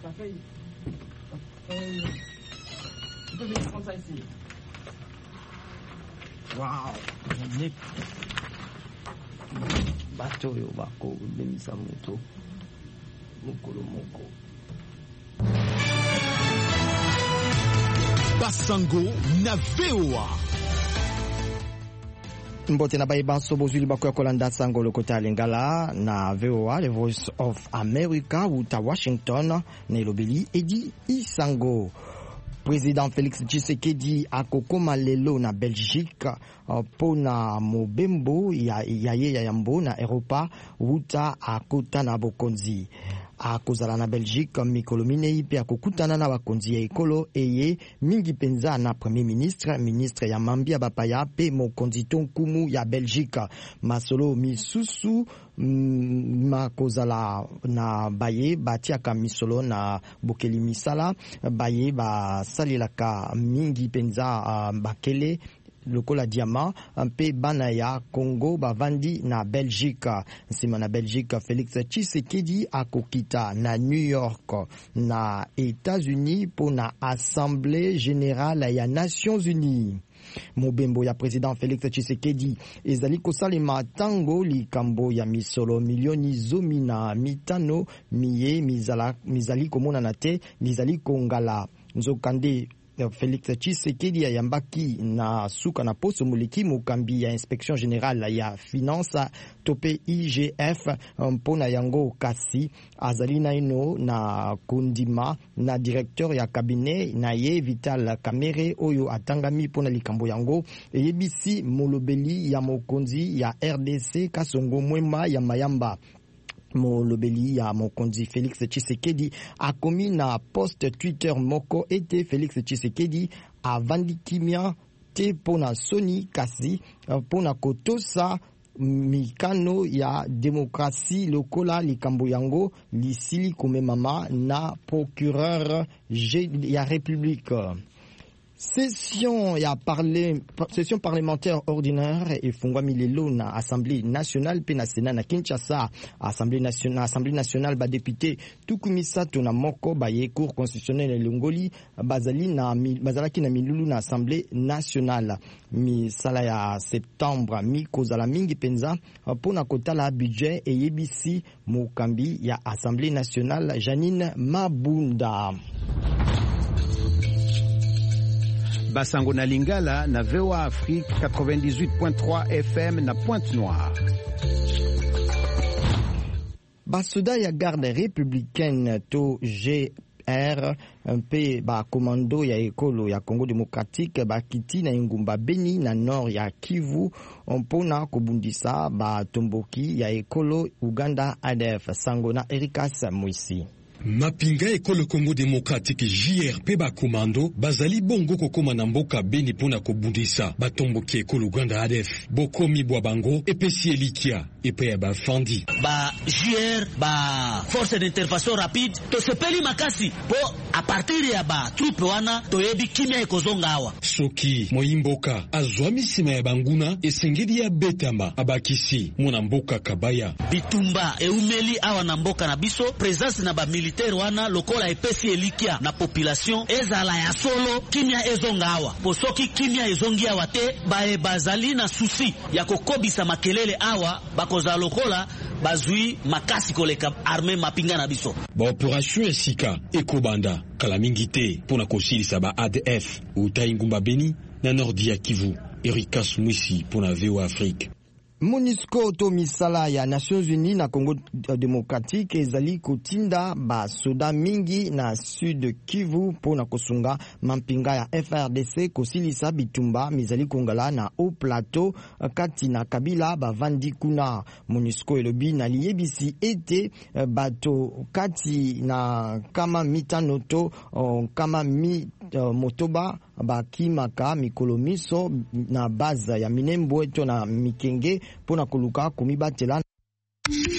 feuille. Tu peux venir prendre ça ici. Waouh, bato yo bako bemisa moto mokolo moko. Basango na VOA. Mbote na bayi banso bozuli bako ya kolanda sango lokota lingala na VOA, the Voice of America, uta Washington, na ilobeli edi isango. Président Félix Tshisekedi akokoma lelo na Belgique pona mobembo ya yambo na Europa uta akota na bokonzi. Akozala na Belgique mikolo minei pe akokutana na bakonzi ya ekolo eye mingi penza na premier ministre ya Mambia Bapaya pe mokonzi tonkumu ya Belgique. Masolo misusu makozala na baye batiaka misolo na bokeli misala baye basalelaka mingi penza bakele lokola diamant mpe bana ya Congo bavandi na Belgique. Nsima na Belgique, Félix Tshisekedi akokita na New York na États-Unis po na Assemblée Générale ya Nations Unies. Mobembo ya Président Félix Tshisekedi ezali kosalema tango likambo ya misolo milioni zomi na mitano miye mizali komona na te mizali kongala. Nzokande Félix Tshisekedi ayambaki na suka na poso muliki mukambi ya Inspection Générale ya Finance tope IGF mpona yango kasi azali na ino na kundima na directeur ya cabinet na ye Vital Kamerhe oyo atangami pona likambo yango eyebisi molobeli ya mokonzi ya RDC Kasongo Mwema ya Mayamba. Molobeli ya mokonzi Félix Tshisekedi akomi na post Twitter moko ete Félix Tshisekedi avandi kimia te pona soni kasi pona kotosa mikano ya demokrasi lokola likambo yango lisili komemama na procureur ya République. Session parlementaire ordinaire efungwami lelo na Assemblée nationale pe na Sénat na Kinshasa. Assemblée nationale ba député tukumisato na moko baye cour constitutionnelle Longoli bazalaki na milulu na Assemblée nationale. Misala ya septembre mikozala mingi penza pona kotala budget eyebisi mokambi ya Assemblée nationale Janine Mabunda. Basango na Lingala na VOA Afrique 98.3 FM na Pointe-Noire. Basoda ya garde républicaine to GR mpe ba komando ya ekolo ya Congo démocratique bakiti na ingumba Beni na nord ya Kivu mpona kobundisa ba tomboki ya ekolo Uganda ADF. Sango na Erikas Mwisi. Mapinga ekolo Congo démocratique JRP ba komando bazali bongo kokoma na mboka Beni pona kobundisa batomboki ekolo Uganda ADF bokomi bwa bango epesi elikia epe ya bafandi ba JR ba force d'intervention rapide to sepeli makasi po a partir ya ba troupe wana toyebi kimia ekozonga awa soki moyimboka azwami sima ya banguna esengedi ya betama abakisi mona mboka Kabaya bitumba eumeli awa na mboka na biso presence na ba militaire wana lokola epesi elikia na population ezala ya solo kimia ezonga awa po soki kimia ezongi awa te bae bazali na susi ya kokobisa makelele awa bakoza lokola bazui makasi koleka arme mapinga na biso ba operation esika ekobanda kala mingi te pona kosilisa ba ADF utaingumba Beni na nordi ya Kivu. Erikas Mwisi pona VOA Afrique. MONUSCO to misala ya Nations Unies na Congo démocratique ezali kotinda ba soda mingi na sud Kivu pona kosunga mampinga ya FRDC kosilisa bitumba mizali kongala na au plateau kati na Kabila bavandi kuna. MONUSCO elobi na liyebisi ete bato kati na kama mitanoto kama motoba bakimaka mikolo miso na baza ya Minembwe to na Mikenge pona koluka komibatela